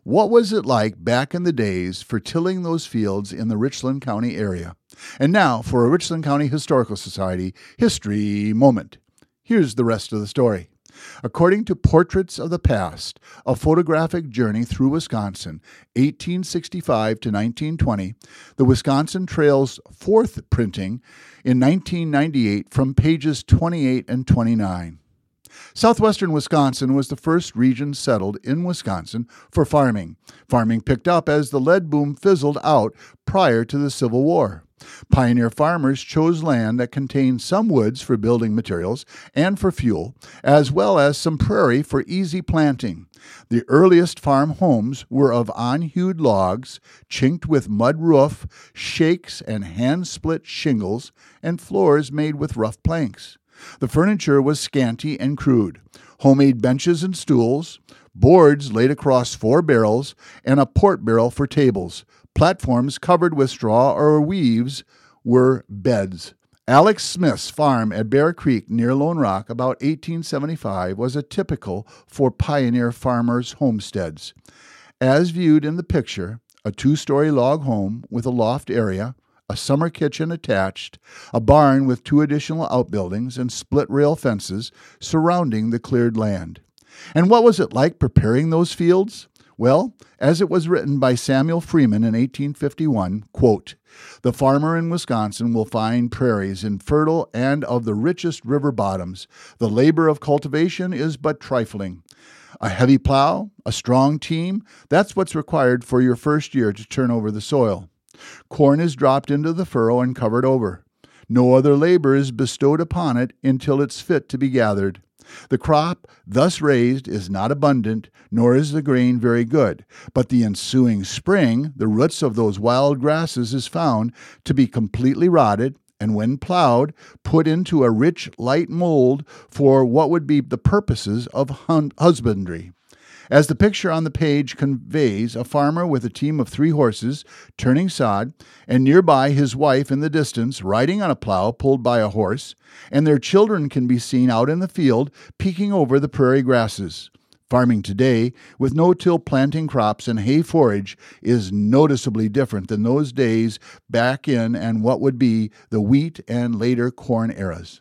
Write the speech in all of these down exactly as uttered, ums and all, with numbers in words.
What was it like back in the days for tilling those fields in the Richland County area? And now for a Richland County Historical Society History Moment. Here's the rest of the story. According to Portraits of the Past, a photographic journey through Wisconsin, eighteen sixty-five to nineteen twenty, the Wisconsin Trail's fourth printing in nineteen ninety-eight from pages twenty-eight and twenty-nine. Southwestern Wisconsin was the first region settled in Wisconsin for farming. Farming picked up as the lead boom fizzled out prior to the Civil War. Pioneer farmers chose land that contained some woods for building materials and for fuel, as well as some prairie for easy planting. The earliest farm homes were of unhewed logs, chinked with mud roof, shakes and hand-split shingles, and floors made with rough planks. The furniture was scanty and crude. Homemade benches and stools, boards laid across four barrels, and a port barrel for tables. Platforms covered with straw or weaves were beds. Alex Smith's farm at Bear Creek near Lone Rock about eighteen seventy-five was a typical for pioneer farmers' homesteads. As viewed in the picture, a two-story log home with a loft area, a summer kitchen attached, a barn with two additional outbuildings and split-rail fences surrounding the cleared land. And what was it like preparing those fields? Well, as it was written by Samuel Freeman in eighteen fifty-one, quote, "The farmer in Wisconsin will find prairies infertile and of the richest river bottoms. The labor of cultivation is but trifling. A heavy plow, a strong team, that's what's required for your first year to turn over the soil. Corn is dropped into the furrow and covered over. No other labor is bestowed upon it until it's fit to be gathered. The crop thus raised is not abundant, nor is the grain very good, but the ensuing spring the roots of those wild grasses is found to be completely rotted, and when plowed, put into a rich, light mold for what would be the purposes of hun- husbandry. As the picture on the page conveys, a farmer with a team of three horses turning sod, and nearby his wife in the distance riding on a plow pulled by a horse, and their children can be seen out in the field peeking over the prairie grasses. Farming today, with no-till planting crops and hay forage, is noticeably different than those days back in and what would be the wheat and later corn eras."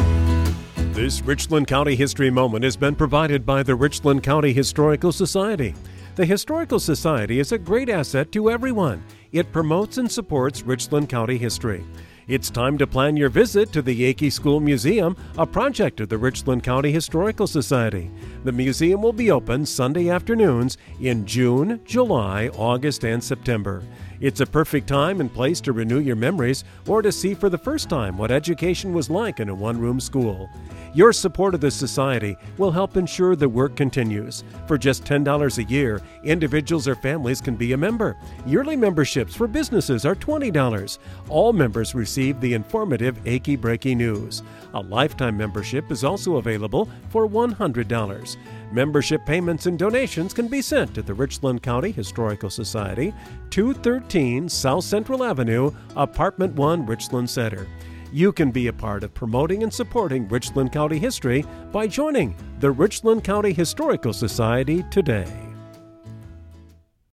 This Richland County History Moment has been provided by the Richland County Historical Society. The Historical Society is a great asset to everyone. It promotes and supports Richland County history. It's time to plan your visit to the Yankee School Museum, a project of the Richland County Historical Society. The museum will be open Sunday afternoons in June, July, August, and September. It's a perfect time and place to renew your memories or to see for the first time what education was like in a one-room school. Your support of the Society will help ensure the work continues. For just ten dollars a year, individuals or families can be a member. Yearly memberships for businesses are twenty dollars. All members receive the informative Achy Breaky News. A lifetime membership is also available for one hundred dollars. Membership payments and donations can be sent to the Richland County Historical Society, two thirteen South Central Avenue, Apartment one, Richland Center. You can be a part of promoting and supporting Richland County history by joining the Richland County Historical Society today.